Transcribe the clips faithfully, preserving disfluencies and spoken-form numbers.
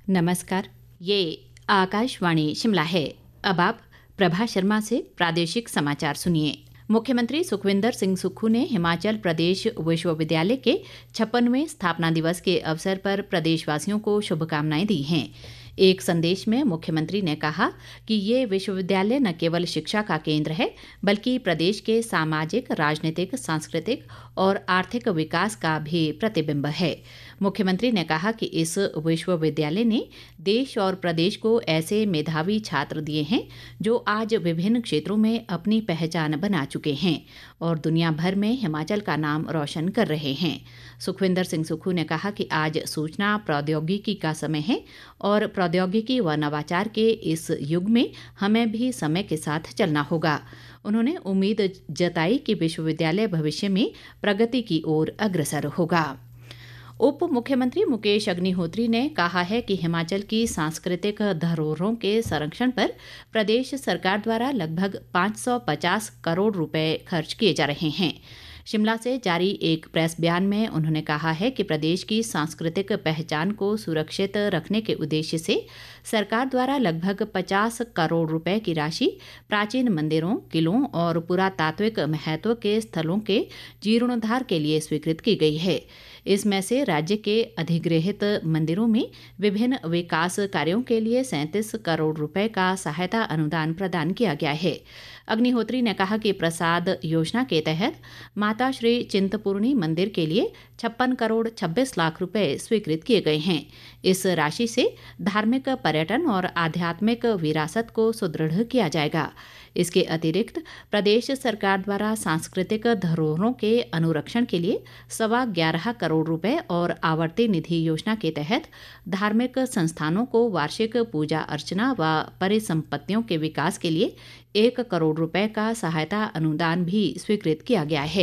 नमस्कार। ये आकाशवाणी शिमला है। अब आप प्रभा शर्मा से प्रादेशिक समाचार सुनिए। मुख्यमंत्री सुखविंदर सिंह सुक्खू ने हिमाचल प्रदेश विश्वविद्यालय के छप्पनवें स्थापना दिवस के अवसर पर प्रदेशवासियों को शुभकामनाएं दी हैं। एक संदेश में मुख्यमंत्री ने कहा कि ये विश्वविद्यालय न केवल शिक्षा का केंद्र है, बल्कि प्रदेश के सामाजिक, राजनीतिक, सांस्कृतिक और आर्थिक विकास का भी प्रतिबिंब है। मुख्यमंत्री ने कहा कि इस विश्वविद्यालय ने देश और प्रदेश को ऐसे मेधावी छात्र दिए हैं जो आज विभिन्न क्षेत्रों में अपनी पहचान बना चुके हैं और दुनिया भर में हिमाचल का नाम रोशन कर रहे हैं। सुखविंदर सिंह सुक्खू ने कहा कि आज सूचना प्रौद्योगिकी का समय है और प्रौद्योगिकी व नवाचार के इस युग में हमें भी समय के साथ चलना होगा। उन्होंने उम्मीद जताई कि विश्वविद्यालय भविष्य में प्रगति की ओर अग्रसर होगा। उप मुख्यमंत्री मुकेश अग्निहोत्री ने कहा है कि हिमाचल की सांस्कृतिक धरोहरों के संरक्षण पर प्रदेश सरकार द्वारा लगभग पाँच सौ पचास करोड़ रुपए खर्च किए जा रहे हैं। शिमला से जारी एक प्रेस बयान में उन्होंने कहा है कि प्रदेश की सांस्कृतिक पहचान को सुरक्षित रखने के उद्देश्य से सरकार द्वारा लगभग पचास करोड़ रुपए की राशि प्राचीन मंदिरों, किलों और पुरातात्विक महत्व के स्थलों के जीर्णोद्धार के लिए स्वीकृत की गई है। इसमें से राज्य के अधिगृहित मंदिरों में विभिन्न विकास कार्यों के लिए सैंतीस करोड़ रुपए का सहायता अनुदान प्रदान किया गया है। अग्निहोत्री ने कहा कि प्रसाद योजना के तहत माता श्री चिंतपूर्णी मंदिर के लिए छप्पन करोड़ छब्बीस लाख रुपए स्वीकृत किए गए हैं। इस राशि से धार्मिक, पर्यटन और आध्यात्मिक विरासत को सुदृढ़ किया जाएगा। इसके अतिरिक्त प्रदेश सरकार द्वारा सांस्कृतिक धरोहरों के अनुरक्षण के लिए सवा ग्यारह करोड़ रुपए और आवर्ती निधि योजना के तहत धार्मिक संस्थानों को वार्षिक पूजा अर्चना व परिसंपत्तियों के विकास के लिए एक करोड़ रुपए का सहायता अनुदान भी स्वीकृत किया गया है।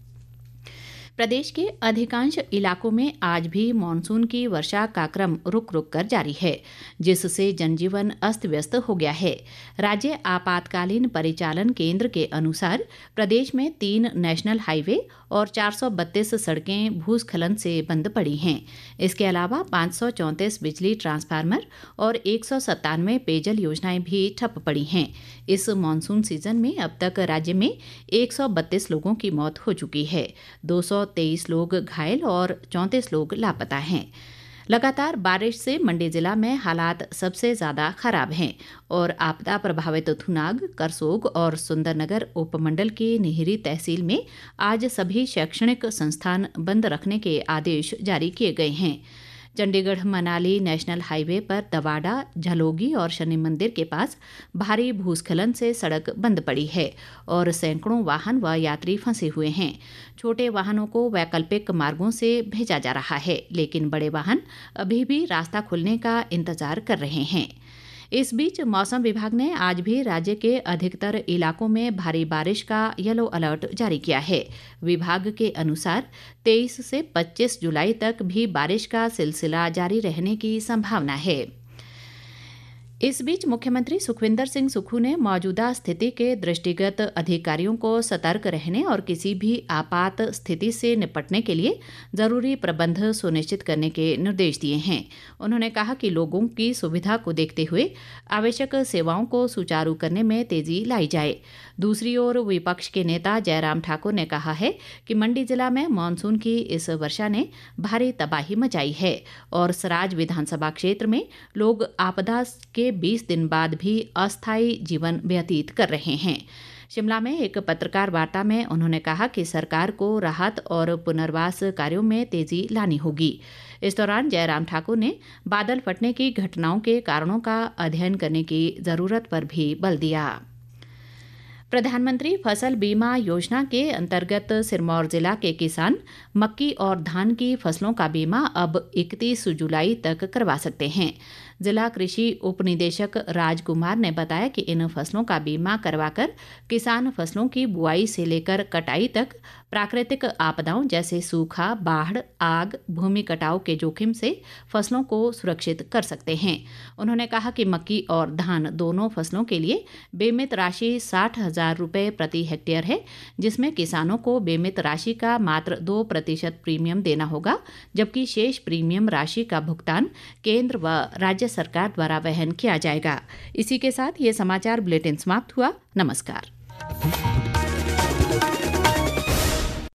प्रदेश के अधिकांश इलाकों में आज भी मानसून की वर्षा का क्रम रुक रुक कर जारी है, जिससे जनजीवन अस्त व्यस्त हो गया है। राज्य आपातकालीन परिचालन केंद्र के अनुसार प्रदेश में तीन नेशनल हाईवे और चार सौ बत्तीस सड़कें भूस्खलन से बंद पड़ी हैं। इसके अलावा पाँच सौ चौंतीस बिजली ट्रांसफार्मर और एक सौ सत्तानवे पेयजल योजनाएं भी ठप पड़ी हैं। इस मानसून सीजन में अब तक राज्य में एक सौ बत्तीस लोगों की मौत हो चुकी है, दो सौ तेईस लोग घायल और चौंतीस लोग लापता हैं। लगातार बारिश से मंडी जिला में हालात सबसे ज्यादा खराब हैं और आपदा प्रभावित थुनाग, करसोग और सुंदरनगर उपमंडल की निहरी तहसील में आज सभी शैक्षणिक संस्थान बंद रखने के आदेश जारी किए गए हैं। चंडीगढ़ मनाली नेशनल हाईवे पर दवाड़ा, झलोगी और शनि मंदिर के पास भारी भूस्खलन से सड़क बंद पड़ी है और सैकड़ों वाहन व यात्री फंसे हुए हैं। छोटे वाहनों को वैकल्पिक मार्गों से भेजा जा रहा है, लेकिन बड़े वाहन अभी भी रास्ता खुलने का इंतजार कर रहे हैं। इस बीच मौसम विभाग ने आज भी राज्य के अधिकतर इलाकों में भारी बारिश का येलो अलर्ट जारी किया है। विभाग के अनुसार तेईस से पच्चीस जुलाई तक भी बारिश का सिलसिला जारी रहने की संभावना है। इस बीच मुख्यमंत्री सुखविंदर सिंह सुक्खू ने मौजूदा स्थिति के दृष्टिगत अधिकारियों को सतर्क रहने और किसी भी आपात स्थिति से निपटने के लिए जरूरी प्रबंध सुनिश्चित करने के निर्देश दिए हैं। उन्होंने कहा कि लोगों की सुविधा को देखते हुए आवश्यक सेवाओं को सुचारू करने में तेजी लाई जाए। दूसरी ओर विपक्ष के नेता जयराम ठाकुर ने कहा है कि मंडी जिला में मानसून की इस वर्षा ने भारी तबाही मचाई है और सराज विधानसभा क्षेत्र में लोग आपदा के बीस दिन बाद भी अस्थायी जीवन व्यतीत कर रहे हैं। शिमला में एक पत्रकार वार्ता में उन्होंने कहा कि सरकार को राहत और पुनर्वास कार्यों में तेजी लानी होगी। इस दौरान जयराम ठाकुर ने बादल फटने की घटनाओं के कारणों का अध्ययन करने की जरूरत पर भी बल दिया। प्रधानमंत्री फसल बीमा योजना के अंतर्गत सिरमौर जिला के किसान मक्की और धान की फसलों का बीमा अब इकतीस जुलाई तक करवा सकते हैं। जिला कृषि उपनिदेशक राजकुमार ने बताया कि इन फसलों का बीमा करवाकर किसान फसलों की बुआई से लेकर कटाई तक प्राकृतिक आपदाओं जैसे सूखा, बाढ़, आग, भूमि कटाव के जोखिम से फसलों को सुरक्षित कर सकते हैं। उन्होंने कहा कि मक्की और धान दोनों फसलों के लिए बीमित राशि साठ हजार रुपये प्रति हेक्टेयर है, जिसमें किसानों को बीमित राशि का मात्र दो प्रतिशत प्रीमियम देना होगा, जबकि शेष प्रीमियम राशि का भुगतान केंद्र व राज्य सरकार द्वारा वहन किया जाएगा। इसी के साथ ये समाचार बुलेटिन समाप्त हुआ। नमस्कार।